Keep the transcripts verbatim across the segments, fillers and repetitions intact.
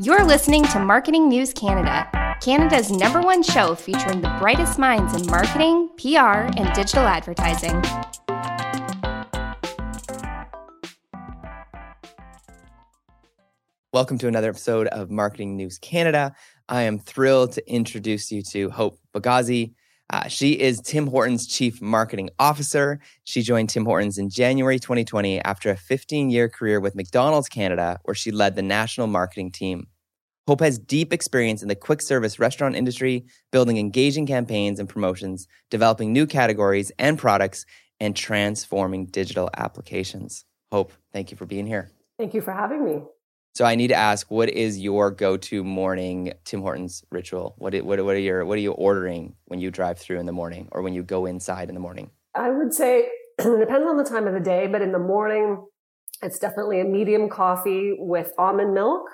You're listening to Marketing News Canada, Canada's number one show featuring the brightest minds in marketing, P R, and digital advertising. Welcome to another episode of Marketing News Canada. I am thrilled to introduce you to Hope Bagazi. Uh, she is Tim Hortons Chief Marketing Officer. She joined Tim Hortons in January twenty twenty after a fifteen-year career with McDonald's Canada, where she led the national marketing team. Hope has deep experience in the quick service restaurant industry, building engaging campaigns and promotions, developing new categories and products, and transforming digital applications. Hope, thank you for being here. Thank you for having me. So I need to ask, what is your go-to morning Tim Hortons ritual? What what what are your what are you ordering when you drive through in the morning or when you go inside in the morning? I would say it depends on the time of the day, but in the morning, it's definitely a medium coffee with almond milk.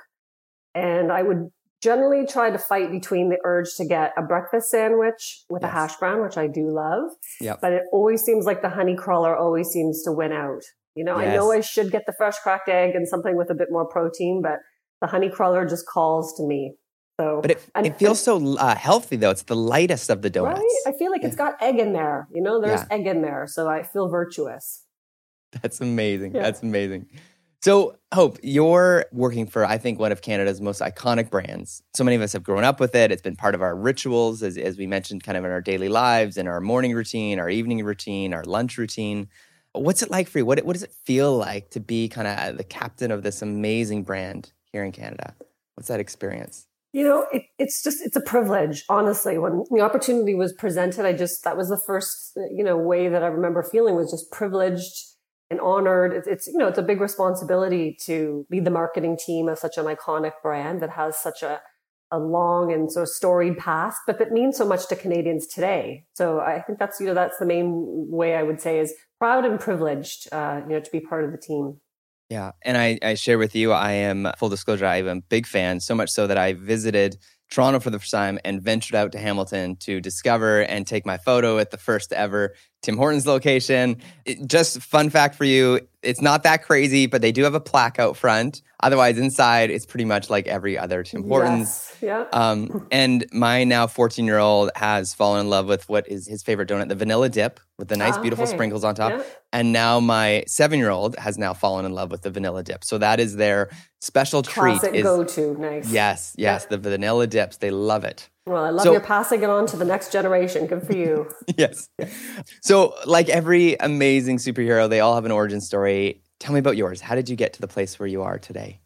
And I would generally try to fight between the urge to get a breakfast sandwich with yes. a hash brown, which I do love. Yep. But it always seems like the honey crawler always seems to win out. You know, yes. I know I should get the fresh cracked egg and something with a bit more protein, but the honey crawler just calls to me. So, but it, and, it feels so uh, healthy, though. It's the lightest of the donuts. Right? I feel like yeah. it's got egg in there. You know, there's yeah. egg in there. So I feel virtuous. That's amazing. Yeah. That's amazing. So, Hope, you're working for, I think, one of Canada's most iconic brands. So many of us have grown up with it. It's been part of our rituals, as, as we mentioned, kind of in our daily lives, in our morning routine, our evening routine, our lunch routine. What's it like for you? What, what does it feel like to be kind of the captain of this amazing brand here in Canada? What's that experience? You know, it, it's just, it's a privilege, honestly. When the opportunity was presented, I just, that was the first, you know, way that I remember feeling was just privileged and honored. It's, it's, you know, it's a big responsibility to lead the marketing team of such an iconic brand that has such a, a long and sort of storied past, but that means so much to Canadians today. So I think that's, you know, that's the main way I would say is proud and privileged, uh, you know, to be part of the team. Yeah. And I, I share with you, I am, full disclosure, I am a big fan, so much so that I visited Toronto for the first time and ventured out to Hamilton to discover and take my photo at the first ever Tim Hortons location. It, just fun fact for you, it's not that crazy, but they do have a plaque out front. Otherwise, inside, it's pretty much like every other Tim Hortons. Yes, yeah. Um, and my now fourteen-year-old has fallen in love with what is his favorite donut, the vanilla dip with the nice, ah, beautiful okay. sprinkles on top. Yeah. And now my seven-year-old has now fallen in love with the vanilla dip. So that is their special treat. Classic is, go-to, nice. Yes, yes, yeah. the vanilla dips. They love it. Well, I love so, you're passing it on to the next generation. Good for you. Yes. So like every amazing superhero, they all have an origin story. Tell me about yours. How did you get to the place where you are today?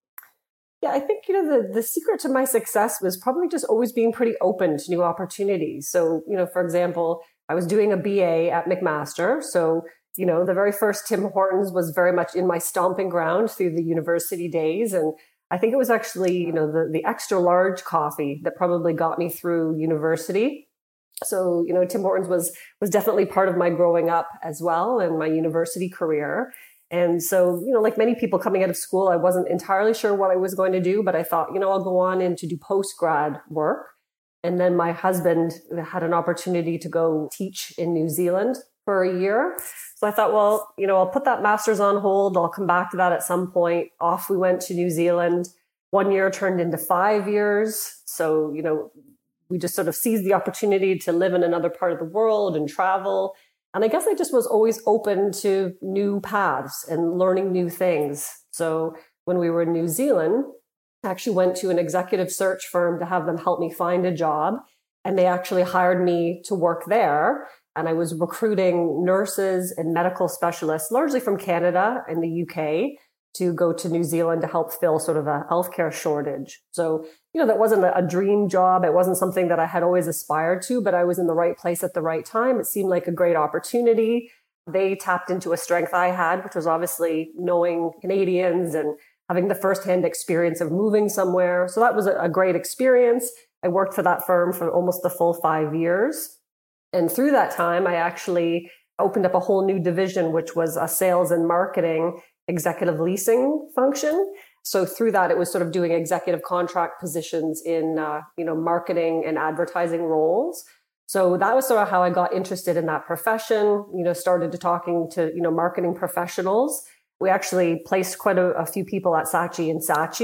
Yeah, I think, you know, the, the secret to my success was probably just always being pretty open to new opportunities. So, you know, for example, I was doing a B A at McMaster. So, you know, the very first Tim Hortons was very much in my stomping ground through the university days. And I think it was actually, you know, the, the extra large coffee that probably got me through university. So, you know, Tim Hortons was was definitely part of my growing up as well and my university career. And so, you know, like many people coming out of school, I wasn't entirely sure what I was going to do, but I thought, you know, I'll go on in to do post-grad work. And then my husband had an opportunity to go teach in New Zealand for a year. So I thought, well, you know, I'll put that master's on hold. I'll come back to that at some point. Off we went to New Zealand. One year turned into five years. So, you know, we just sort of seized the opportunity to live in another part of the world and travel. And I guess I just was always open to new paths and learning new things. So when we were in New Zealand, I actually went to an executive search firm to have them help me find a job. And they actually hired me to work there. And I was recruiting nurses and medical specialists, largely from Canada and the U K, to go to New Zealand to help fill sort of a healthcare shortage. So, you know, that wasn't a dream job. It wasn't something that I had always aspired to, but I was in the right place at the right time. It seemed like a great opportunity. They tapped into a strength I had, which was obviously knowing Canadians and having the firsthand experience of moving somewhere. So that was a great experience. I worked for that firm for almost the full five years. And through that time, I actually opened up a whole new division, which was a sales and marketing executive leasing function. So through that, it was sort of doing executive contract positions in, uh, you know, marketing and advertising roles. So that was sort of how I got interested in that profession, you know, started to talking to, you know, marketing professionals. We actually placed quite a, a few people at Saatchi and Saatchi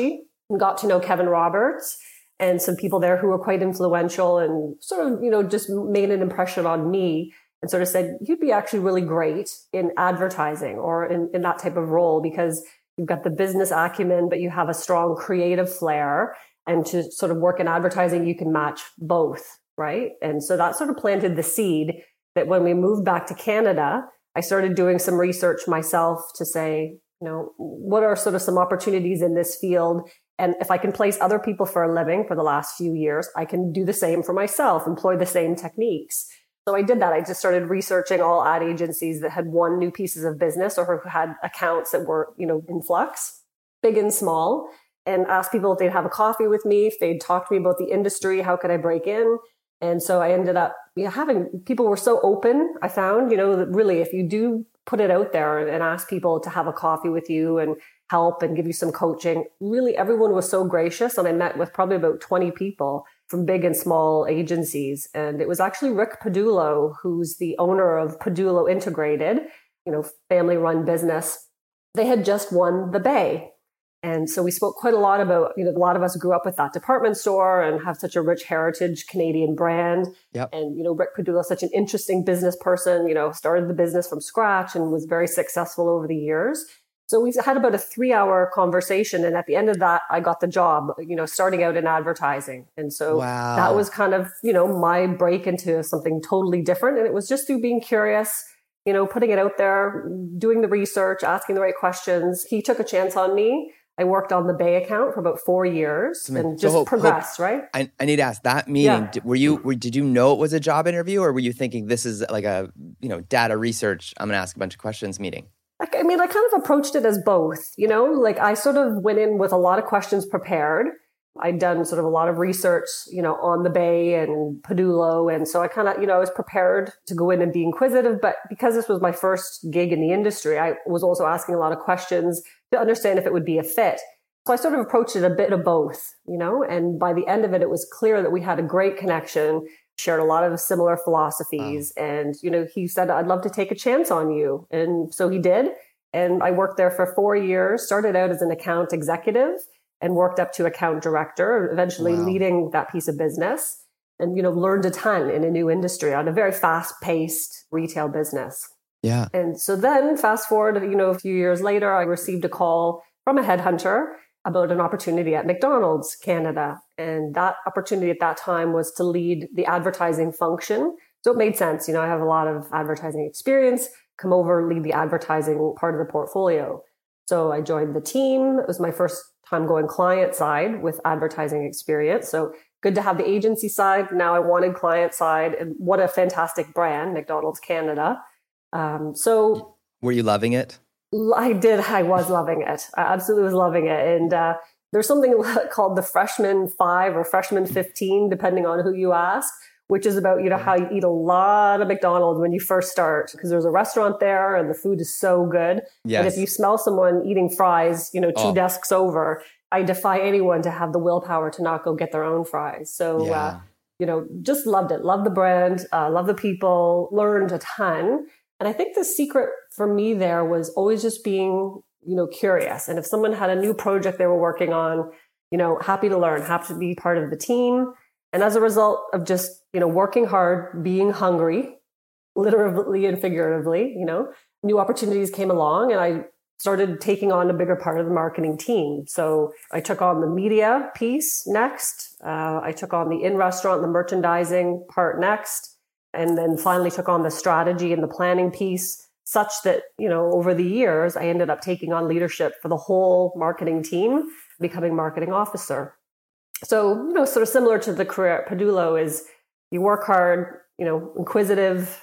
and got to know Kevin Roberts and some people there who were quite influential and sort of, you know, just made an impression on me and sort of said, you'd be actually really great in advertising or in, in that type of role because you've got the business acumen, but you have a strong creative flair. And to sort of work in advertising, you can match both, right? And so that sort of planted the seed that when we moved back to Canada, I started doing some research myself to say, you know, what are sort of some opportunities in this field? And if I can place other people for a living for the last few years, I can do the same for myself, employ the same techniques. So I did that. I just started researching all ad agencies that had won new pieces of business or who had accounts that were, you know, in flux, big and small, and asked people if they'd have a coffee with me, if they'd talk to me about the industry, how could I break in? And so I ended up you know, having, people were so open, I found, you know, that really if you do put it out there and ask people to have a coffee with you and help and give you some coaching, really everyone was so gracious. And I met with probably about twenty people from big and small agencies. And it was actually Rick Padullo, who's the owner of Padullo Integrated, you know, family run business. They had just won the Bay. And so we spoke quite a lot about, you know, a lot of us grew up with that department store and have such a rich heritage Canadian brand. Yep. And, you know, Rick Padullo is such an interesting business person, you know, started the business from scratch and was very successful over the years. So we had about a three hour conversation. And at the end of that, I got the job, you know, starting out in advertising. And so wow. that was kind of, you know, my break into something totally different. And it was just through being curious, you know, putting it out there, doing the research, asking the right questions. He took a chance on me. I worked on the Bay account for about four years so, and just so hope, progressed, hope, right? I, I need to ask that meeting. Yeah. Were you, were, did you know it was a job interview or were you thinking this is like a, you know, data research, I'm going to ask a bunch of questions meeting? Like, I mean, I kind of approached it as both, you know, like I sort of went in with a lot of questions prepared. I'd done sort of a lot of research, you know, on the Bay and Padullo. And so I kind of, you know, I was prepared to go in and be inquisitive, but because this was my first gig in the industry, I was also asking a lot of questions to understand if it would be a fit. So I sort of approached it a bit of both, you know, and by the end of it, it was clear that we had a great connection, shared a lot of similar philosophies. Wow. And, you know, he said, I'd love to take a chance on you. And so he did. And I worked there for four years, started out as an account executive and worked up to account director, eventually wow. leading that piece of business and, you know, learned a ton in a new industry on a very fast paced retail business. Yeah. And so then fast forward, you know, a few years later, I received a call from a headhunter about an opportunity at McDonald's Canada. And that opportunity at that time was to lead the advertising function. So it made sense. You know, I have a lot of advertising experience, come over, lead the advertising part of the portfolio. So I joined the team. It was my first time going client side with advertising experience. So good to have the agency side. Now I wanted client side. And what a fantastic brand, McDonald's Canada. Um, so were you loving it? I did. I was loving it. I absolutely was loving it. And uh, there's something called the freshman five or freshman fifteen, depending on who you ask, which is about, you know, how you eat a lot of McDonald's when you first start, because there's a restaurant there and the food is so good. Yes. But if you smell someone eating fries, you know, two oh. desks over, I defy anyone to have the willpower to not go get their own fries. So, yeah. uh, you know, just loved it. Loved the brand, uh, loved the people, learned a ton. And I think the secret for me there was always just being, you know, curious. And if someone had a new project they were working on, you know, happy to learn, happy to be part of the team. And as a result of just, you know, working hard, being hungry, literally and figuratively, you know, new opportunities came along and I started taking on a bigger part of the marketing team. So I took on the media piece next. Uh, I took on the in-restaurant, the merchandising part next. And then finally took on the strategy and the planning piece, such that, you know, over the years, I ended up taking on leadership for the whole marketing team, becoming marketing officer. So, you know, sort of similar to the career at Padullo is you work hard, you know, inquisitive,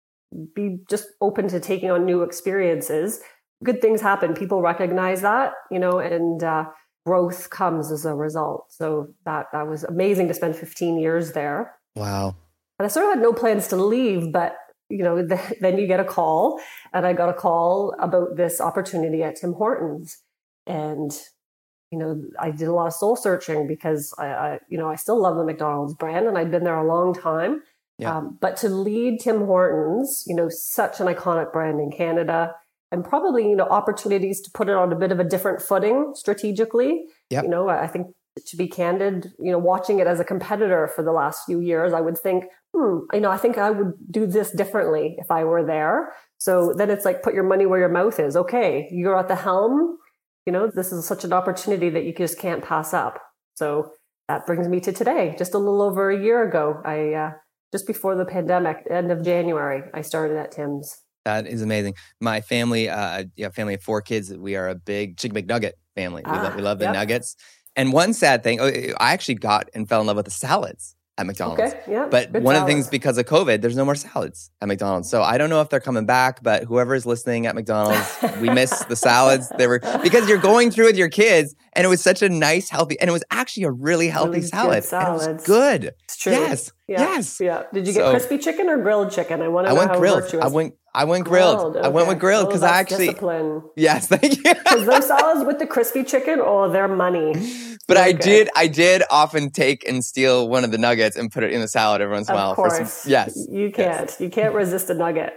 be just open to taking on new experiences. Good things happen. People recognize that, you know, and uh, growth comes as a result. So that that was amazing to spend fifteen years there. Wow. And I sort of had no plans to leave, but, you know, the, then you get a call and I got a call about this opportunity at Tim Hortons. And, you know, I did a lot of soul searching because I, I you know, I still love the McDonald's brand and I'd been there a long time. Yeah. Um, but to lead Tim Hortons, you know, such an iconic brand in Canada, and probably, you know, opportunities to put it on a bit of a different footing strategically. Yep. You know, I think to be candid, you know, watching it as a competitor for the last few years, I would think, hmm, you know, I think I would do this differently if I were there. So then it's like, put your money where your mouth is. Okay, you're at the helm. You know, this is such an opportunity that you just can't pass up. So that brings me to today. Just a little over a year ago, I uh, just before the pandemic, end of January, I started at Tim's. That is amazing. My family, uh, yeah, family of four kids, we are a big Chicken McNugget family. We, Ah, love, we love the yep. nuggets. And one sad thing, I actually got and fell in love with the salads at McDonald's. Okay, yeah. But good one salads. of the things, because of COVID, there's no more salads at McDonald's. So I don't know if they're coming back, but whoever is listening at McDonald's, we miss the salads. They were, because you're going through with your kids, and it was such a nice, healthy, and it was actually a really healthy Really salad. good salads. And it was good. It's true. Yes. Yeah. Yes. Yeah. Did you get So- crispy chicken or grilled chicken? I want to I know went how grilled. virtuous. I went. I went grilled. I went okay. with grilled Oh, because I that's actually. discipline. Yes, thank you. Because those salads with the crispy chicken, oh, they're money. But Very I good. did. I did often take and steal one of the nuggets and put it in the salad every once in a while. Of for course. some, yes. You can't. You can't resist a nugget.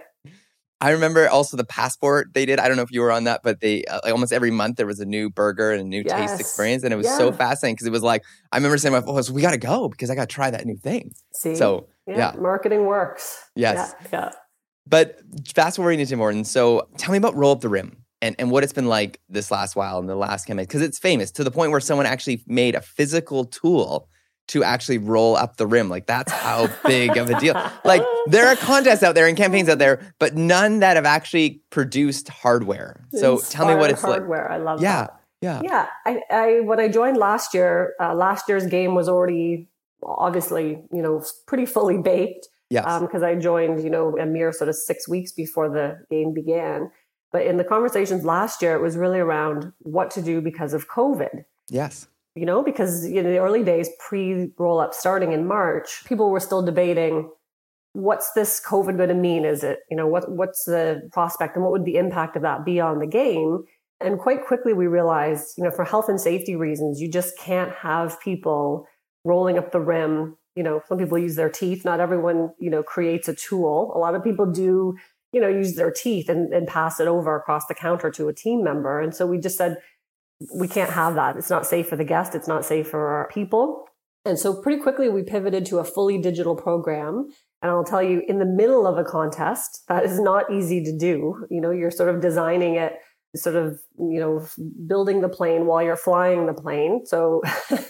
I remember also the passport they did. I don't know if you were on that, but they uh, like almost every month there was a new burger and a new Yes. taste experience, and it was so Yeah. fascinating because it was like I remember saying, to my oh, so we got to go because I got to try that new thing. See? So yeah, yeah. marketing works. Yes. Yeah. yeah. But fast forwarding to Tim Hortons, so tell me about Roll Up the Rim and, and what it's been like this last while in the last campaign, because it's famous to the point where someone actually made a physical tool to actually roll up the rim. Like that's how big of a deal. Like there are contests out there and campaigns out there, but none that have actually produced hardware. So tell me what it's hardware. like. I love Yeah, that. yeah. Yeah. I, I when I joined last year, uh, last year's game was already obviously, you know, pretty fully baked. Yes. Because um, I joined, you know, a mere sort of six weeks before the game began. But in the conversations last year, it was really around what to do because of COVID. Yes. You know, because in the early days, pre-roll-up starting in March, people were still debating, what's this COVID going to mean? Is it, you know, what what's the prospect and what would the impact of that be on the game? And quite quickly, we realized, you know, for health and safety reasons, you just can't have people rolling up the rim. You know, some people use their teeth. Not everyone, you know, creates a tool. A lot of people do, you know, use their teeth and, and pass it over across the counter to a team member. And so we just said, we can't have that. It's not safe for the guest. It's not safe for our people. And so pretty quickly, we pivoted to a fully digital program. And I'll tell you, in the middle of a contest, that is not easy to do. You know, you're sort of designing it, sort of, you know, building the plane while you're flying the plane. So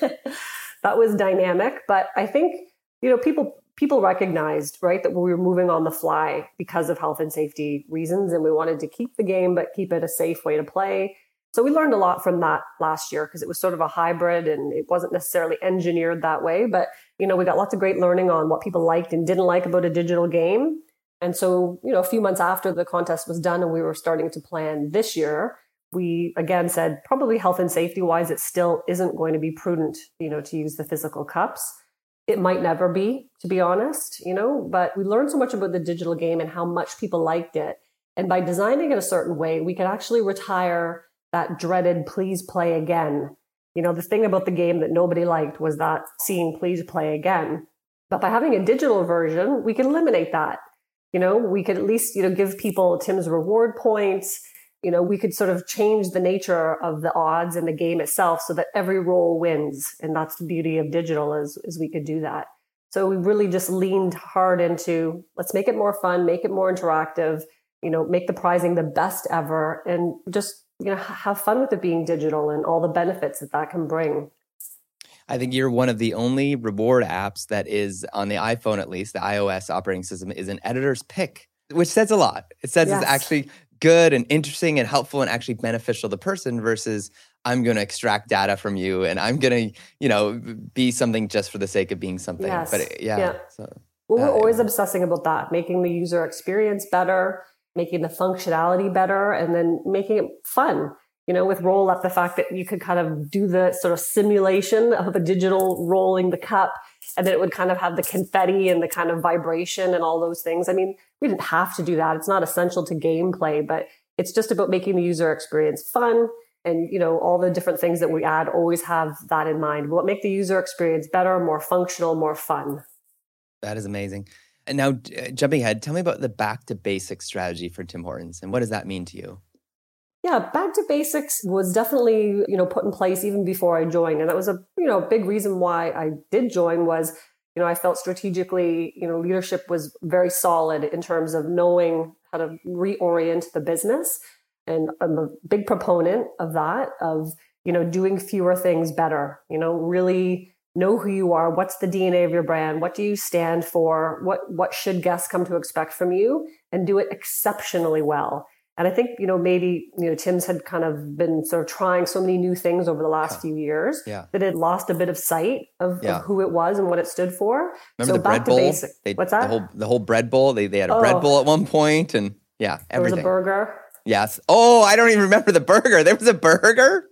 that was dynamic. But I think, you know, people people recognized, right, that we were moving on the fly because of health and safety reasons. And we wanted to keep the game, but keep it a safe way to play. So we learned a lot from that last year because it was sort of a hybrid and it wasn't necessarily engineered that way. But, you know, we got lots of great learning on what people liked and didn't like about a digital game. And so, you know, a few months after the contest was done and we were starting to plan this year, we again said probably health and safety wise, it still isn't going to be prudent, you know, to use the physical cups. It might never be, to be honest, you know, but we learned so much about the digital game and how much people liked it. And by designing it a certain way, we could actually retire that dreaded please play again. You know, the thing about the game that nobody liked was that seeing please play again. But by having a digital version, we can eliminate that. You know, we could at least, you know, give people Tim's reward points. You know, we could sort of change the nature of the odds in the game itself so that every roll wins. And that's the beauty of digital is, is we could do that. So we really just leaned hard into, let's make it more fun, make it more interactive, you know, make the prizing the best ever, and just, you know, have fun with it being digital and all the benefits that that can bring. I think you're one of the only reward apps that is on the iPhone, at least the iOS operating system, is an editor's pick, which says a lot. It says Yes. it's actually good and interesting and helpful and actually beneficial to the person versus I'm going to extract data from you and I'm going to, you know, be something just for the sake of being something. Yes. But it, yeah. Yeah. So, Well, we're uh, always obsessing about that, making the user experience better, making the functionality better, and then making it fun. You know, with Roll Up, the fact that you could kind of do the sort of simulation of a digital rolling the cup, and then it would kind of have the confetti and the kind of vibration and all those things. I mean, we didn't have to do that. It's not essential to gameplay, but it's just about making the user experience fun. And, you know, all the different things that we add always have that in mind. We want to make the user experience better, more functional, more fun. that is amazing. And now, uh, jumping ahead, tell me about the back to basics strategy for Tim Hortons and what does that mean to you? Yeah, Back to Basics was definitely, you know, put in place even before I joined. And that was a, you know, big reason why I did join was, you know, I felt strategically, you know, leadership was very solid in terms of knowing how to reorient the business. And I'm a big proponent of that, of, you know, doing fewer things better, you know, really know who you are. What's the D N A of your brand? What do you stand for? What, what should guests come to expect from you? And do it exceptionally well. And I think, you know, maybe, you know, Tim's had kind of been sort of trying so many new things over the last yeah. few years yeah. that it lost a bit of sight of, yeah. of who it was and what it stood for. Remember so the bread bowl? Basic. They, What's that? The whole, the whole bread bowl. They, they had a oh. bread bowl at one point and yeah, everything. There was a burger. Yes. Oh, I don't even remember the burger. There was a burger?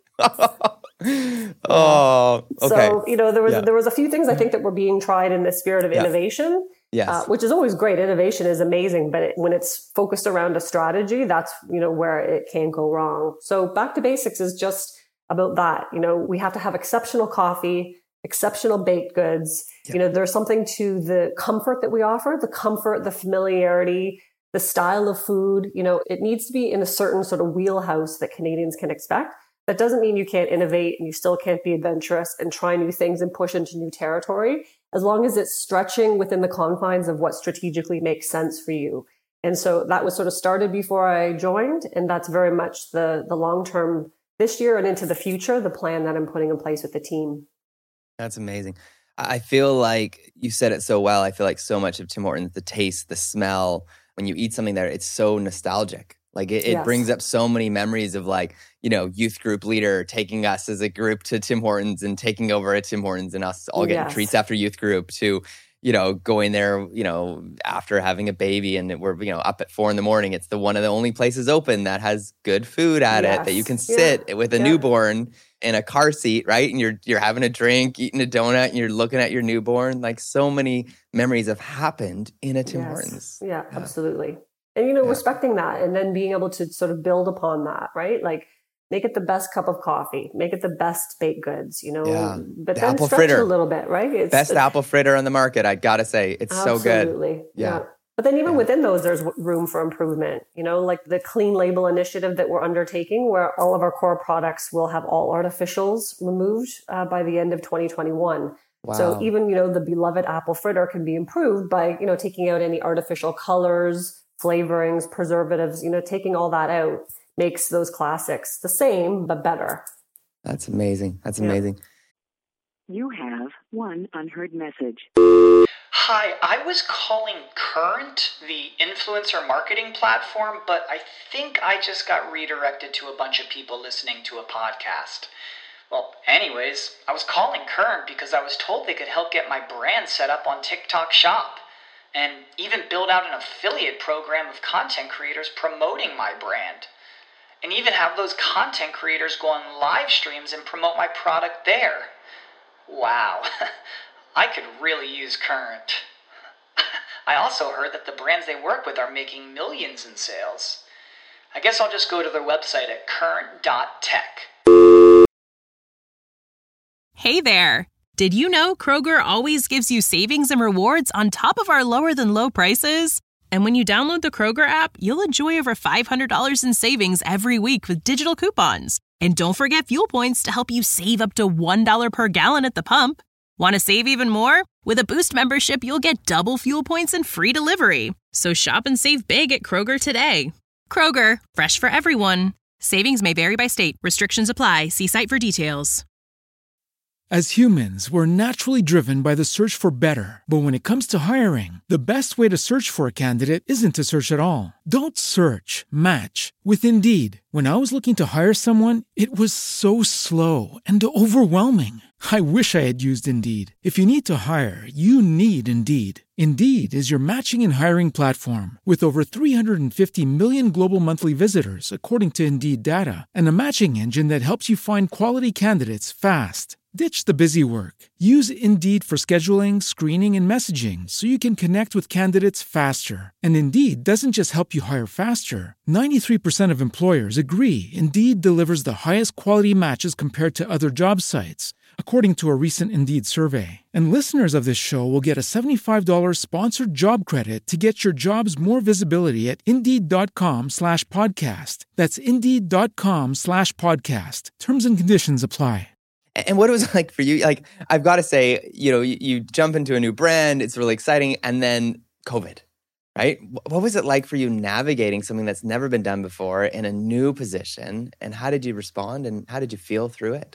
Oh, okay. So, you know, there was, yeah. there was a few things I think that were being tried in the spirit of yeah. innovation. Yes. Uh, which is always great. Innovation is amazing, but it, when it's focused around a strategy, that's, you know, where it can go wrong. So Back to Basics is just about that. You know, we have to have exceptional coffee, exceptional baked goods. Yep. You know, there's something to the comfort that we offer, the comfort, the familiarity, the style of food. You know, it needs to be in a certain sort of wheelhouse that Canadians can expect. That doesn't mean you can't innovate and you still can't be adventurous and try new things and push into new territory, as long as it's stretching within the confines of what strategically makes sense for you. And so that was sort of started before I joined. And that's very much the, the long-term this year and into the future, the plan that I'm putting in place with the team. That's amazing. I feel like you said it so well. I feel like so much of Tim Hortons, the taste, the smell, when you eat something there, it's so nostalgic. Like it, it yes. brings up so many memories of like, you know, youth group leader taking us as a group to Tim Hortons and taking over at Tim Hortons and us all getting yes. treats after youth group to, you know, going there, you know, after having a baby and we're, you know, up at four in the morning. It's the one of the only places open that has good food at yes. it that you can sit yeah. with a yeah. newborn in a car seat, right? And you're you're having a drink, eating a donut, and you're looking at your newborn. Like so many memories have happened in a Tim yes. Hortons. Yeah, yeah, absolutely. And, you know, yeah. respecting that and then being able to sort of build upon that, right? Like make it the best cup of coffee, make it the best baked goods, you know, yeah. but the then apple stretch fritter. it a little bit, right? It's best it's, apple fritter on the market. I got to say, it's absolutely. so good. Absolutely. Yeah. yeah. But then even yeah. within those, there's room for improvement, you know, like the clean label initiative that we're undertaking where all of our core products will have all artificials removed uh, by the end of twenty twenty-one. Wow. So even, you know, the beloved apple fritter can be improved by, you know, taking out any artificial colors, flavorings, preservatives, you know, taking all that out makes those classics the same, but better. That's amazing. That's yeah. amazing. You have one unheard message. Hi, I was calling Current, the influencer marketing platform, but I think I just got redirected to a bunch of people listening to a podcast. Well, anyways, I was calling Current because I was told they could help get my brand set up on TikTok Shop. And even build out an affiliate program of content creators promoting my brand. And even have those content creators go on live streams and promote my product there. Wow, I could really use Current. I also heard that the brands they work with are making millions in sales. I guess I'll just go to their website at current dot tech. Hey there! Did you know Kroger always gives you savings and rewards on top of our lower-than-low prices? And when you download the Kroger app, you'll enjoy over five hundred dollars in savings every week with digital coupons. And don't forget fuel points to help you save up to one dollar per gallon at the pump. Want to save even more? With a Boost membership, you'll get double fuel points and free delivery. So shop and save big at Kroger today. Kroger, fresh for everyone. Savings may vary by state. Restrictions apply. See site for details. As humans, we're naturally driven by the search for better. But when it comes to hiring, the best way to search for a candidate isn't to search at all. Don't search, match with Indeed. When I was looking to hire someone, it was so slow and overwhelming. I wish I had used Indeed. If you need to hire, you need Indeed. Indeed is your matching and hiring platform with over three hundred fifty million global monthly visitors, according to Indeed data, and a matching engine that helps you find quality candidates fast. Ditch the busy work. Use Indeed for scheduling, screening, and messaging so you can connect with candidates faster. And Indeed doesn't just help you hire faster. ninety-three percent of employers agree Indeed delivers the highest quality matches compared to other job sites. according to a recent Indeed survey. And listeners of this show will get a seventy-five dollars sponsored job credit to get your jobs more visibility at Indeed.com slash podcast. That's Indeed.com slash podcast. Terms and conditions apply. And what it was like for you, like, I've got to say, you know, you, you jump into a new brand, it's really exciting, and then COVID, right? What was it like for you navigating something that's never been done before in a new position? And how did you respond and how did you feel through it?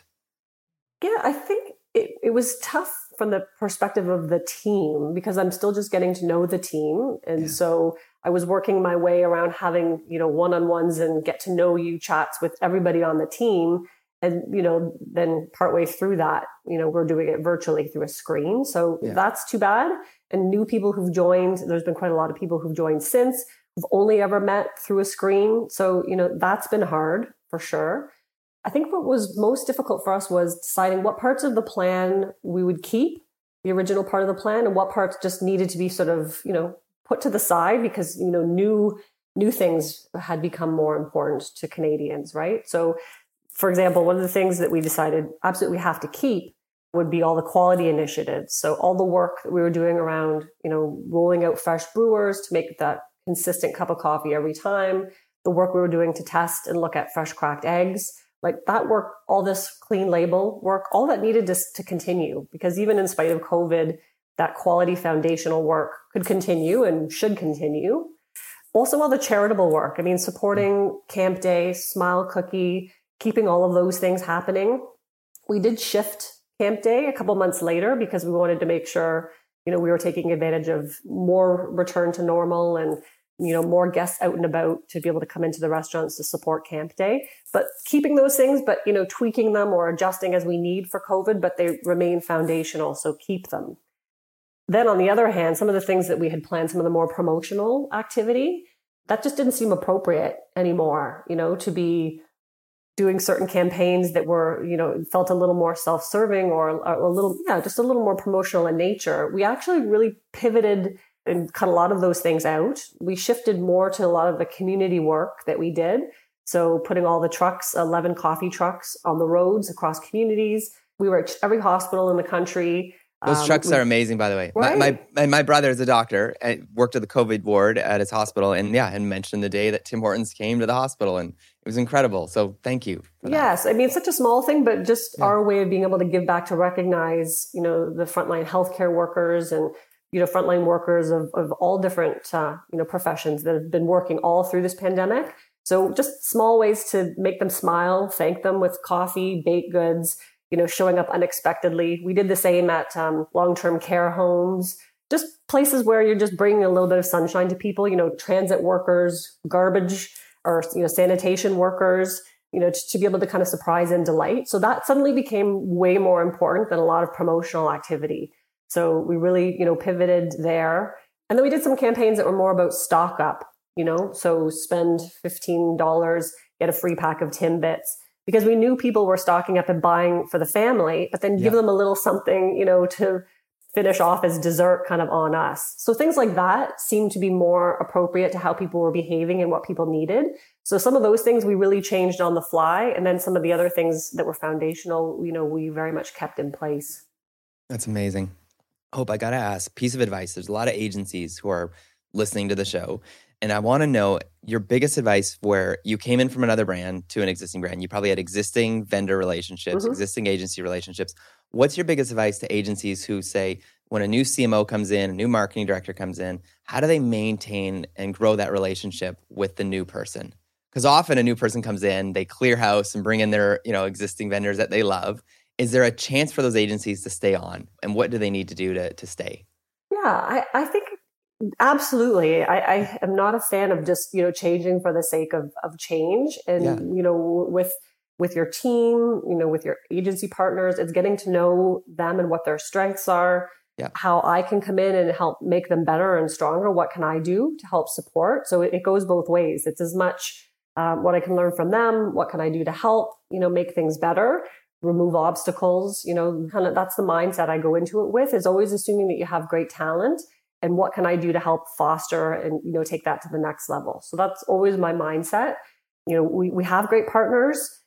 Yeah, I think it, it was tough from the perspective of the team because I'm still just getting to know the team. And yeah. so I was working my way around having, you know, one-on-ones and get to know you chats with everybody on the team. And, you know, then partway through that, you know, we're doing it virtually through a screen. So yeah. that's too bad. And new people who've joined, there's been quite a lot of people who've joined since, who've only ever met through a screen. So, you know, that's been hard for sure. I think what was most difficult for us was deciding what parts of the plan we would keep, the original part of the plan, and what parts just needed to be sort of, you know, put to the side because, you know, new, new things had become more important to Canadians, right? So, for example, one of the things that we decided absolutely have to keep would be all the quality initiatives. So all the work that we were doing around, you know, rolling out fresh brewers to make that consistent cup of coffee every time, the work we were doing to test and look at fresh cracked eggs, like that work, all this clean label work, all that needed to, to continue because even in spite of COVID, that quality foundational work could continue and should continue. Also all the charitable work. I mean, supporting Camp Day, Smile Cookie, keeping all of those things happening. We did shift Camp Day a couple months later because we wanted to make sure, you know, we were taking advantage of more return to normal and, you know, more guests out and about to be able to come into the restaurants to support Camp Day. But keeping those things, but, you know, tweaking them or adjusting as we need for COVID, but they remain foundational. So keep them. Then on the other hand, some of the things that we had planned, some of the more promotional activity, that just didn't seem appropriate anymore, you know, to be doing certain campaigns that were, you know, felt a little more self-serving or a little, yeah, just a little more promotional in nature. We actually really pivoted and cut a lot of those things out. We shifted more to a lot of the community work that we did. So putting all the trucks, eleven coffee trucks on the roads across communities. We were at every hospital in the country. Those Um, trucks we- are amazing, by the way. Right. My, my my brother is a doctor and worked at the COVID ward at his hospital. And yeah, and mentioned the day that Tim Hortons came to the hospital. And it was incredible. So thank you for that. Yes. I mean, it's such a small thing, but just Yeah. our way of being able to give back to recognize, you know, the frontline healthcare workers and, you know, frontline workers of, of all different, uh, you know, professions that have been working all through this pandemic. So just small ways to make them smile, thank them with coffee, baked goods, you know, showing up unexpectedly. We did the same at um, long-term care homes, just places where you're just bringing a little bit of sunshine to people, you know, transit workers, garbage or, you know, sanitation workers, you know, to, to be able to kind of surprise and delight. So that suddenly became way more important than a lot of promotional activity. So we really, you know, pivoted there. And then we did some campaigns that were more about stock up, you know, so spend fifteen dollars, get a free pack of Timbits. Because we knew people were stocking up and buying for the family, but then give Yeah. them a little something, you know, to finish off as dessert kind of on us. So things like that seemed to be more appropriate to how people were behaving and what people needed. So some of those things we really changed on the fly. And then some of the other things that were foundational, you know, we very much kept in place. That's amazing. Hope, I got to ask, piece of advice. There's a lot of agencies who are listening to the show. And I want to know your biggest advice where you came in from another brand to an existing brand. You probably had existing vendor relationships, Mm-hmm. existing agency relationships. What's your biggest advice to agencies who say, when a new C M O comes in, a new marketing director comes in, how do they maintain and grow that relationship with the new person? Because often a new person comes in, they clear house and bring in their, you know, existing vendors that they love. Is there a chance for those agencies to stay on? And what do they need to do to, to stay? Yeah, I, I think absolutely. I, I am not a fan of just, you know, changing for the sake of, of change. And, Yeah. you know, with with your team, you know, with your agency partners, it's getting to know them and what their strengths are, Yeah. how I can come in and help make them better and stronger. What can I do to help support? So it, it goes both ways. It's as much um, what I can learn from them. What can I do to help, you know, make things better, remove obstacles, you know, kind of that's the mindset I go into it with, is always assuming that you have great talent. And what can I do to help foster and, you know, take that to the next level? So that's always my mindset. You know, we, we have great partners.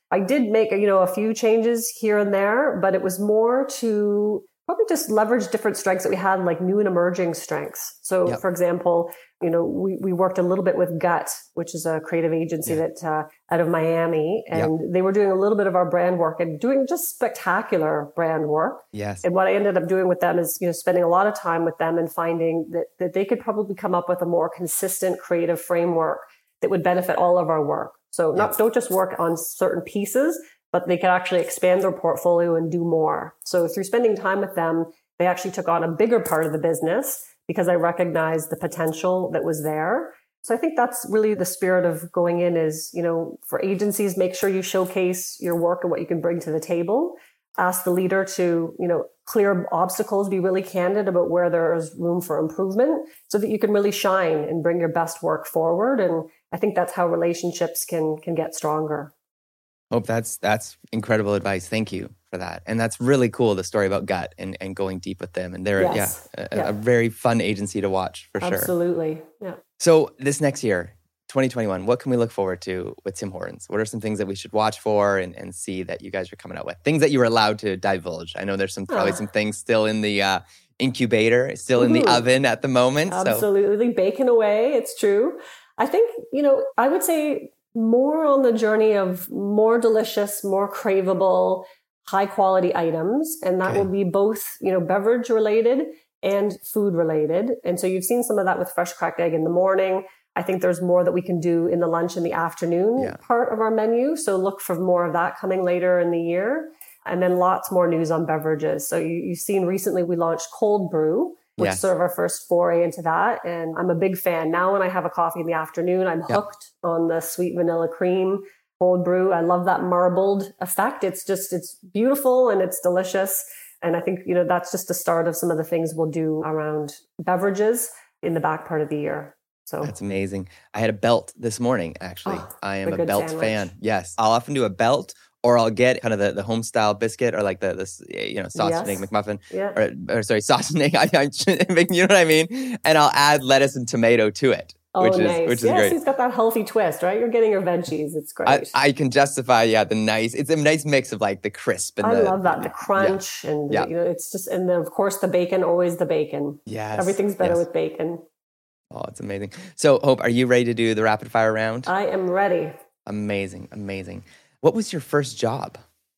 I did make, you know, a few changes here and there, but it was more to probably just leverage different strengths that we had, like new and emerging strengths. So yep. for example, you know, we, we worked a little bit with Gut, which is a creative agency yeah. that uh, out of Miami, and yep. they were doing a little bit of our brand work and doing just spectacular brand work. Yes. And what I ended up doing with them is, you know, spending a lot of time with them and finding that, that they could probably come up with a more consistent creative framework that would benefit all of our work. So not yep. don't just work on certain pieces, but they could actually expand their portfolio and do more. So through spending time with them, they actually took on a bigger part of the business because I recognized the potential that was there. So I think that's really the spirit of going in is, you know, for agencies, make sure you showcase your work and what you can bring to the table. Ask the leader to, you know, clear obstacles, be really candid about where there is room for improvement so that you can really shine and bring your best work forward. And I think that's how relationships can can get stronger. Hope that's that's incredible advice. Thank you for that. And that's really cool, the story about Gut and, and going deep with them. And they're yes. yeah, a, yeah. a very fun agency to watch for Absolutely. sure. Absolutely. Yeah. So this next year, twenty twenty-one, what can we look forward to with Tim Hortons? What are some things that we should watch for and, and see that you guys are coming out with? Things that you were allowed to divulge. I know there's some probably oh. some things still in the uh, incubator, still in Ooh. the oven at the moment. Absolutely. So. Baking away. It's true. I think, you know, I would say more on the journey of more delicious, more craveable, high quality items. And that okay. will be both, you know, beverage related and food related. And so you've seen some of that with fresh cracked egg in the morning. I think there's more that we can do in the lunch and the afternoon yeah. part of our menu. So look for more of that coming later in the year. And then lots more news on beverages. So you, you've seen recently we launched cold brew, which yes. is sort of our first foray into that. And I'm a big fan. Now when I have a coffee in the afternoon, I'm yep. hooked on the sweet vanilla cream cold brew. I love that marbled effect. It's just, it's beautiful and it's delicious. And I think, you know, that's just the start of some of the things we'll do around beverages in the back part of the year. So that's amazing. I had a belt this morning, actually. Oh, I am a, a belt sandwich. fan. Yes. I'll often do a belt, or I'll get kind of the, the home style biscuit, or like the this you know sausage yes. and egg McMuffin, yeah. or, or sorry sausage and egg. I, I, you know what I mean? And I'll add lettuce and tomato to it, oh, which is nice. which is yes, great. He's got that healthy twist, right? You're getting your veggies. It's great. I, I can justify, yeah, the nice. It's a nice mix of like the crisp and I the, love that the crunch yeah. and yeah. you know it's just and then of course the bacon, always the bacon. Yes, everything's better yes. with bacon. Oh, it's amazing. So, Hope, are you ready to do the rapid fire round? I am ready. Amazing, amazing. What was your first job?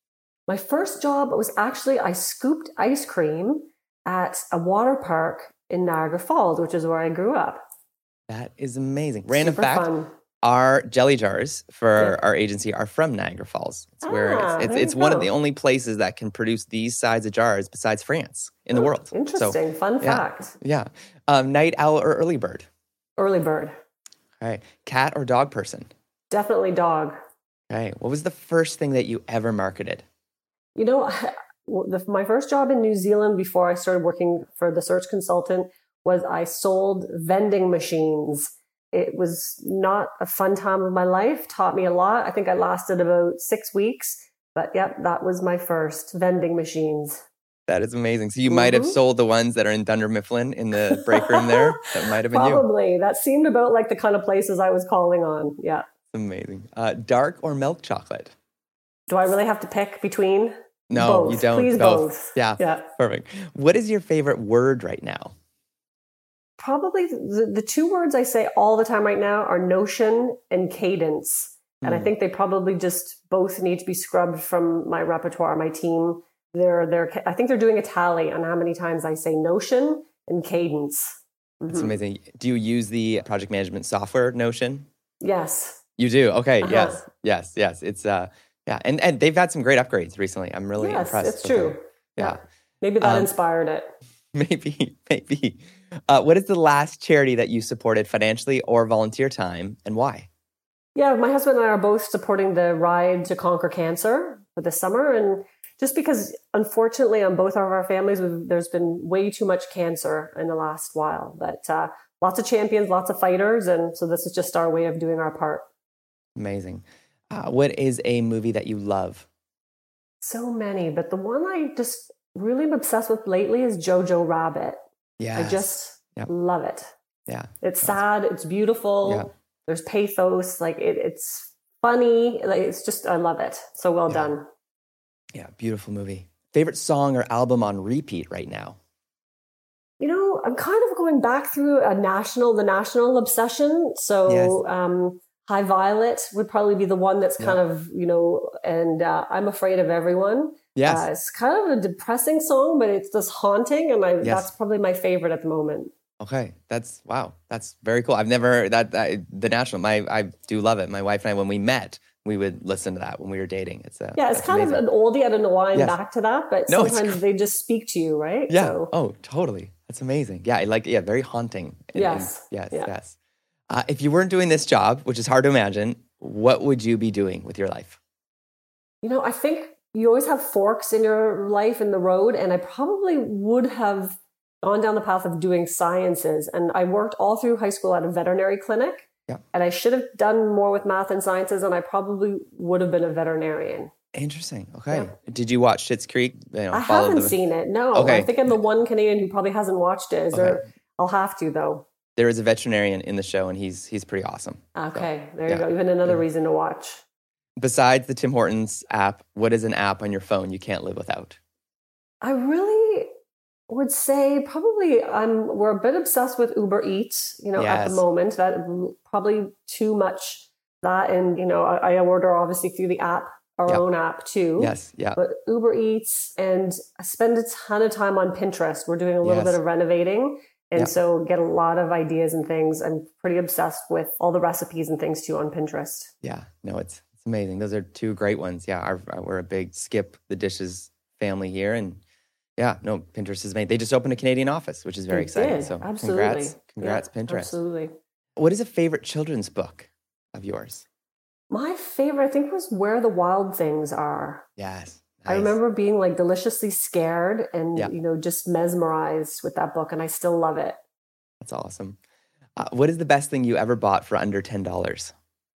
My first job was actually I scooped ice cream at a water park in Niagara Falls, which is where I grew up. That is amazing. Random Super fact, fun. Our jelly jars for yeah. our agency are from Niagara Falls. It's ah, where it's, it's, it's one of the only places that can produce these size of jars besides France in oh, the world. Interesting. So, fun yeah, fact. Yeah. Um, night owl or early bird? Early bird. All right. Cat or dog person? Definitely dog. All right. What was the first thing that you ever marketed? You know, the, my first job in New Zealand before I started working for the search consultant was I sold vending machines. It was not a fun time of my life, taught me a lot. I think I lasted about six weeks, but yep, that was my first vending machines. That is amazing. So you mm-hmm. might have sold the ones that are in Dunder Mifflin in the break room there. That might have been Probably. you. Probably. That seemed about like the kind of places I was calling on. Yeah. Amazing. Uh, dark or milk chocolate? Do I really have to pick between? No, both. you don't. Please both. both. Yeah. Yeah. Perfect. What is your favorite word right now? Probably the, the two words I say all the time right now are notion and cadence. And mm. I think they probably just both need to be scrubbed from my repertoire, my team. They're, they're, I think they're doing a tally on how many times I say notion and cadence. That's mm-hmm. amazing. Do you use the project management software Notion? Yes. You do? Okay. Uh-huh. Yes. Yes. Yes. It's, uh, yeah. And, and they've had some great upgrades recently. I'm really yes, impressed. It's true. Yeah. yeah. Maybe that um, inspired it. Maybe, maybe. Uh, what is the last charity that you supported financially or volunteer time, and why? Yeah, my husband and I are both supporting the Ride to Conquer Cancer for this summer. And just because, unfortunately, on both of our families, we've, there's been way too much cancer in the last while. But uh, lots of champions, lots of fighters. And so this is just our way of doing our part. Amazing. Uh, what is a movie that you love? So many. But the one I just really am obsessed with lately is Jojo Rabbit. Yes. I just yep. love it. Yeah. It's sad. It's beautiful. Yeah. There's pathos. Like it, it's funny. Like, it's just, I love it. So well Yeah. done. Yeah, beautiful movie. Favorite song or album on repeat right now? You know, I'm kind of going back through a national, the national obsession. So, Yes. um, High Violet would probably be the one that's kind Yeah. of, you know, and uh, I'm Afraid of Everyone. Yes. Uh, it's kind of a depressing song, but it's just haunting. And I, Yes. that's probably my favorite at the moment. Okay, that's wow. That's very cool. I've never that, that the national. My I do love it. My wife and I, when we met, we would listen to that when we were dating. It's a, Yeah, it's that's kind amazing. of an oldie. I don't know why I'm Yes. back to that, but No, it's sometimes great. they just speak to you, right? Yeah. So, Oh, totally. That's amazing. Yeah, I like yeah, very haunting. And- and- Yes. yes. Yeah. Yes. Uh, if you weren't doing this job, which is hard to imagine, what would you be doing with your life? you know, I think you always have forks in your life in the road, and I probably would have gone down the path of doing sciences. And I worked all through high school at a veterinary clinic. Yeah. And I should have done more with math and sciences, and I probably would have been a veterinarian. Interesting. Okay. Did you watch Schitt's Creek? You know, I follow haven't the- seen it. No. Okay. I think I'm the one Canadian who probably hasn't watched it. Is Okay. there, I'll have to, though. There is a veterinarian in the show, and he's he's pretty awesome. Okay. There yeah. you go. Even another Yeah. reason to watch. Besides the Tim Hortons app, what is an app on your phone you can't live without? I really would say probably I'm we're a bit obsessed with Uber Eats, you know, at the Yes. moment. That probably too much that, and you know, I, I order obviously through the app, our Yep. own app too. Yes. Yeah. But Uber Eats, and I spend a ton of time on Pinterest. We're doing a little Yes. bit of renovating. And Yep. so get a lot of ideas and things. I'm pretty obsessed with all the recipes and things too on Pinterest. Yeah. No, it's it's amazing. Those are two great ones. Yeah. Our, our, we're a big skip the dishes family here, and yeah, no, Pinterest is made. They just opened a Canadian office, which is very They exciting. did. So Absolutely. congrats, congrats, Yeah, Pinterest. Absolutely. What is a favorite children's book of yours? My favorite, I think, was Where the Wild Things Are. Yes. I nice. remember being like deliciously scared and, Yeah. you know, just mesmerized with that book. And I still love it. That's awesome. Uh, what is the best thing you ever bought for under ten dollars?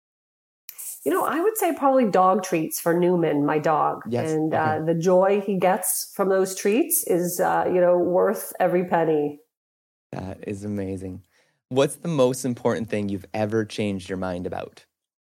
You know, I would say probably dog treats for Newman, my dog. Yes, And okay. uh, the joy he gets from those treats is, uh, you know, worth every penny. That is amazing. What's the most important thing you've ever changed your mind about?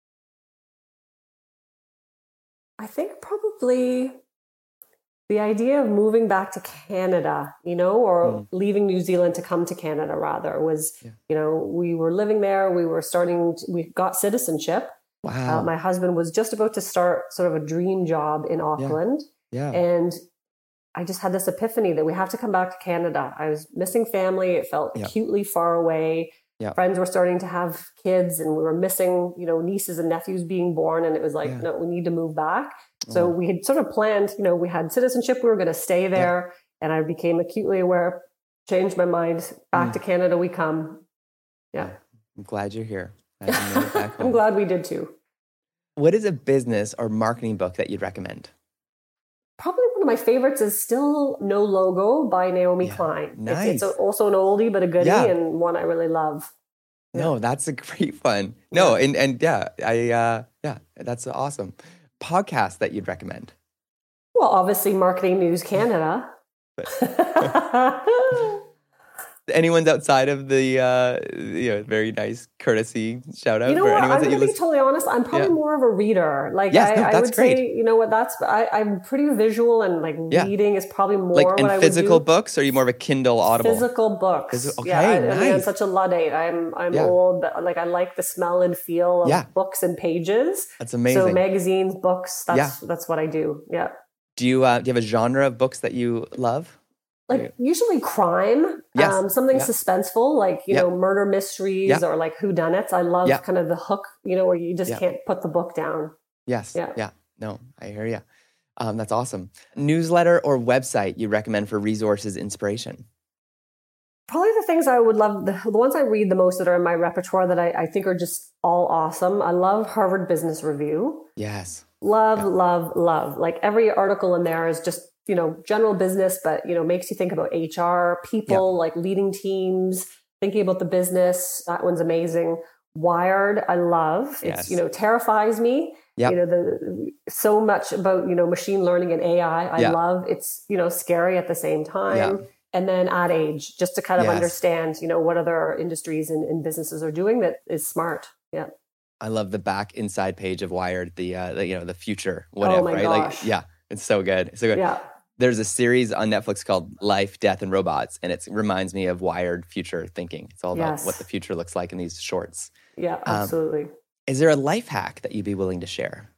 I think probably the idea of moving back to Canada, you know, or Mm. leaving New Zealand to come to Canada rather was, Yeah. you know, we were living there. We were starting, to, we got citizenship. Wow. Uh, my husband was just about to start sort of a dream job in Auckland. yeah. And I just had this epiphany that we have to come back to Canada. I was missing family. It felt Yeah. acutely far away. Yeah. Friends were starting to have kids, and we were missing, you know, nieces and nephews being born. And it was like, Yeah. no, we need to move back. So Oh. we had sort of planned, you know, we had citizenship. We were going to stay there. And I became acutely aware, changed my mind. Back Mm. to Canada we come. Yeah. I'm glad you're here. Glad you made it back I'm home. glad we did too. What is a business or marketing book that you'd recommend? Probably one of my favorites is still No Logo by Naomi Yeah. Klein. It's, Nice. it's a, also an oldie, but a goodie, Yeah. and one I really love. No, that's a great one. No, and and yeah, I uh yeah, that's awesome. Podcast that you'd recommend. Well, obviously, Marketing News Canada. Anyone's outside of the uh you know, very nice courtesy shout out You know for what? anyone I'm that going you to be listen. totally honest. I'm probably Yeah. more of a reader. Like Yes, I, no, I that's would great. say, you know what? That's I, I'm pretty visual, and like Yeah. reading is probably more Like what and I physical would do. books, or are you more of a Kindle Audible? Physical books. Physi- yeah, okay, I, I mean, I'm nice. such a Luddite. I'm I'm Yeah. old, but like I like the smell and feel of Yeah. books and pages. That's amazing. So magazines, books. That's Yeah. that's what I do. Yeah. do you uh do you have a genre of books that you love? Like usually crime, Yes. um, something Yeah. suspenseful, like, you Yeah. know, murder mysteries Yeah. or like whodunits. I love Yeah. kind of the hook, you know, where you just Yeah. can't put the book down. Yes. Yeah. Yeah. No, I hear you. Um, that's awesome. Newsletter or website you recommend for resources, inspiration? Probably the things I would love, the, the ones I read the most that are in my repertoire that I, I think are just all awesome. I love Harvard Business Review. Yes. Love, Yeah. love, love. Like every article in there is just, you know, general business, but, you know, makes you think about H R, people, like leading teams, thinking about the business. That one's amazing. Wired, I love. It's, Yes. you know, terrifies me. Yep. You know, the so much about, you know, machine learning and A I. I Yeah. love. It's, you know, scary at the same time. Yeah. And then Ad Age, just to kind of Yes. understand, you know, what other industries and, and businesses are doing that is smart. Yeah. I love the back inside page of Wired, the, uh, the you know, the future, whatever, oh my right? gosh. Like, yeah, it's so good. It's so good. Yeah. There's a series on Netflix called Life, Death, and Robots, and it reminds me of Wired future thinking. It's all about Yes. what the future looks like in these shorts. Yeah, absolutely. Um, is there a life hack that you'd be willing to share?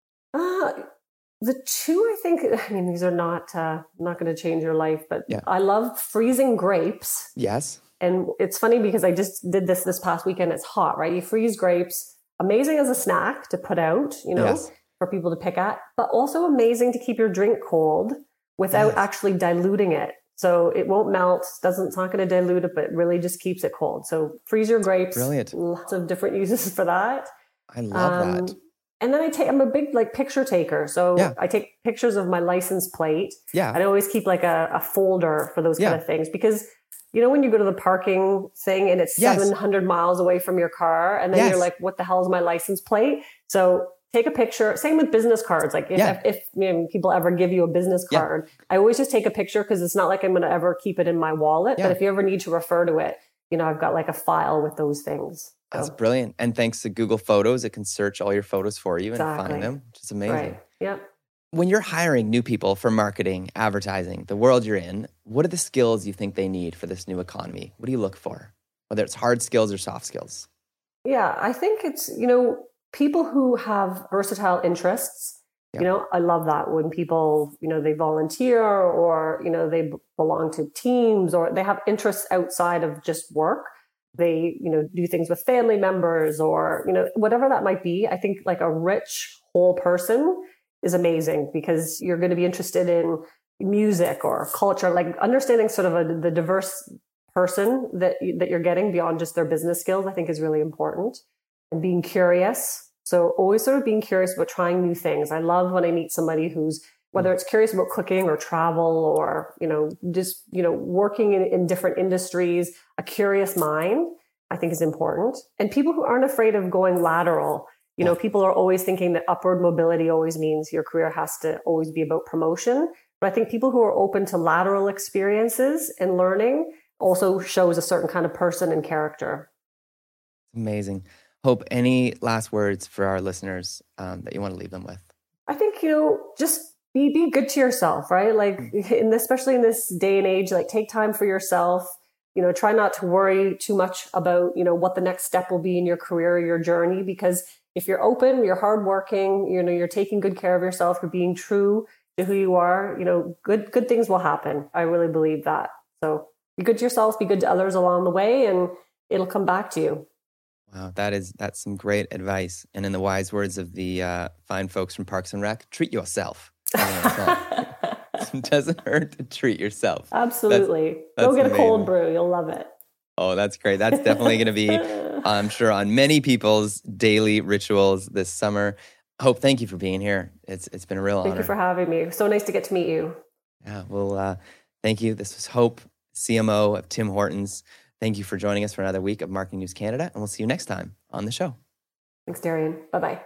Uh, the two, I think, I mean, these are not uh, not going to change your life, but Yeah. I love freezing grapes. Yes. And it's funny because I just did this this past weekend. It's hot, right? You freeze grapes, amazing as a snack to put out, you know, Yes. for people to pick at, but also amazing to keep your drink cold without Yes. actually diluting it. So it won't melt, doesn't, it's not going to dilute it, but it really just keeps it cold. So freeze your grapes. Brilliant. Lots of different uses for that. I love Um, that. And then I take, I'm a big like picture taker. So Yeah. I take pictures of my license plate. Yeah. And I always keep like a, a folder for those Yeah. kind of things because, you know, when you go to the parking thing and it's Yes. seven hundred miles away from your car and then Yes. you're like, what the hell is my license plate? So take a picture. Same with business cards. Like if, Yeah. if, if you know, people ever give you a business Yeah. card, I always just take a picture because it's not like I'm going to ever keep it in my wallet. Yeah. But if you ever need to refer to it, you know, I've got like a file with those things. That's So, brilliant. And thanks to Google Photos, it can search all your photos for you and Exactly. find them, which is amazing. right. Yep. When you're hiring new people for marketing, advertising, the world you're in, what are the skills you think they need for this new economy? What do you look for? Whether it's hard skills or soft skills? Yeah, I think it's, you know, people who have versatile interests. Yeah. You know, I love that when people, you know, they volunteer or, you know, they b- belong to teams or they have interests outside of just work. They, you know, do things with family members or, you know, whatever that might be. I think like a rich whole person is amazing because you're going to be interested in music or culture, like understanding sort of a, the diverse person that you, that you're getting beyond just their business skills, I think is really important. And being curious. So always sort of being curious about trying new things. I love when I meet somebody who's, whether it's curious about cooking or travel or, you know, just, you know, working in, in different industries, a curious mind, I think is important. And people who aren't afraid of going lateral. You know, people are always thinking that upward mobility always means your career has to always be about promotion. But I think people who are open to lateral experiences and learning also shows a certain kind of person and character. Amazing. Hope, any last words for our listeners um, that you want to leave them with? I think, you know, just be be good to yourself, right? Like, in this, especially in this day and age, like take time for yourself. You know, try not to worry too much about, you know, what the next step will be in your career or your journey. Because if you're open, you're hardworking, you know, you're taking good care of yourself, you're being true to who you are, you know, good good things will happen. I really believe that. So be good to yourself, be good to others along the way, and it'll come back to you. Wow, that is that's some great advice. And in the wise words of the uh, fine folks from Parks and Rec, treat yourself. It doesn't hurt to treat yourself. Absolutely. That's, that's Go get amazing. a cold brew. You'll love it. Oh, that's great. That's definitely going to be, I'm sure, on many people's daily rituals this summer. Hope, thank you for being here. It's It's been a real Thank honor. you for having me. So nice to get to meet you. Yeah, well, uh, thank you. This was Hope, C M O of Tim Hortons. Thank you for joining us for another week of Marketing News Canada, and we'll see you next time on the show. Thanks, Darian. Bye-bye.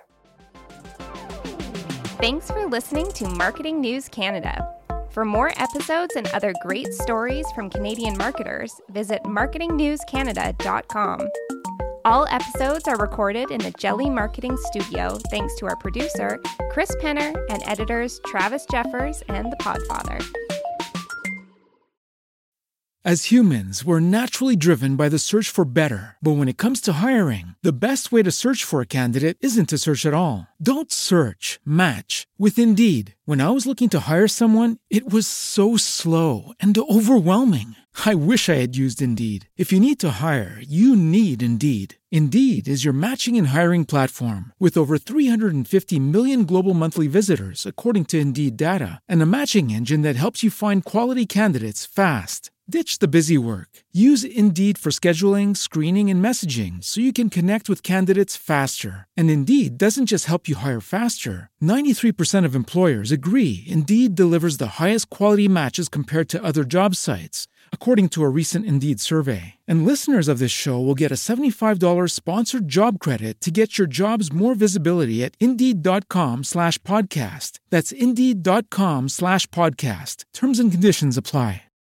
Thanks for listening to Marketing News Canada. For more episodes and other great stories from Canadian marketers, visit marketing news canada dot com. All episodes are recorded in the Jelly Marketing Studio thanks to our producer, Chris Penner, and editors Travis Jeffers and The Podfather. As humans, we're naturally driven by the search for better. But when it comes to hiring, the best way to search for a candidate isn't to search at all. Don't search, match with Indeed. When I was looking to hire someone, it was so slow and overwhelming. I wish I had used Indeed. If you need to hire, you need Indeed. Indeed is your matching and hiring platform with over three hundred fifty million global monthly visitors, according to Indeed data, and a matching engine that helps you find quality candidates fast. Ditch the busy work. Use Indeed for scheduling, screening, and messaging so you can connect with candidates faster. And Indeed doesn't just help you hire faster. ninety-three percent of employers agree Indeed delivers the highest quality matches compared to other job sites, according to a recent Indeed survey. And listeners of this show will get a seventy-five dollars sponsored job credit to get your jobs more visibility at Indeed.com slash podcast. That's Indeed.com slash podcast. Terms and conditions apply.